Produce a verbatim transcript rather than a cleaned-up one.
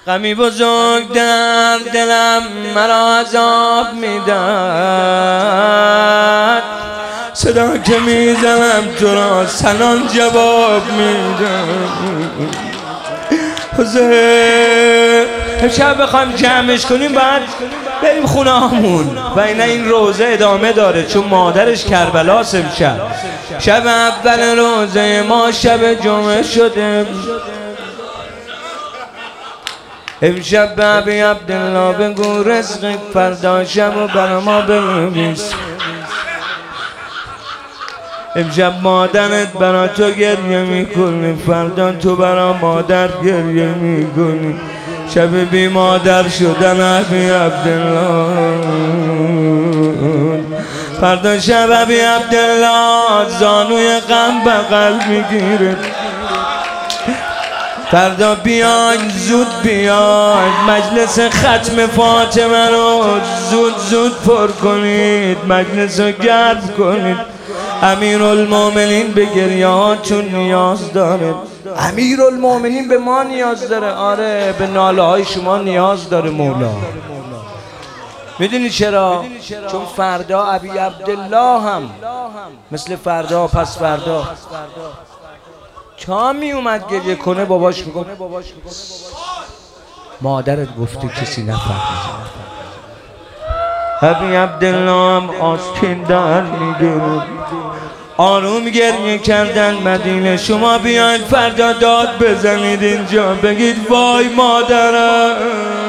غمی بزرگ در دلم مرا عذاب میداد، صدا که میزنم تو را سنان جواب میدم. حضور شب بخوایم جمعش کنیم بعد بریم خونه همون و اینه این روزه ادامه داره چون مادرش کربلاست. امشب شب اول روزه ما شب جمعه شده. امشب به ابی عبدالله بگو رزق فردا شب و برا ما بنویس. امشب مادرت برا تو گریه میکنی، فردا تو برا مادر گریه میکنی. شب بی مادر شدن ابی عبدالله، فردا شب ابی عبدالله زانوی غم بغل میگیره. فردا بیاین زود بیاین مجلس ختم فاطمه رو زود زود پر کنید، مجلس رو گرد کنید. امیرالمومنین به گریه هاتون نیاز داره. امیرالمومنین به ما نیاز داره. آره به ناله های شما نیاز داره مولا. میدونی چرا؟ چون فردا ابی عبدالله هم مثل فردا پس فردا تا می اومد گریه کنه باباش میگفت مادرت گفته کسی نفهمه. ابی عبدالله هم آستین در میگیره. آروم گریه کردن مدینه. شما بیاین فردا داد بزنید اینجا بگید وای مادرم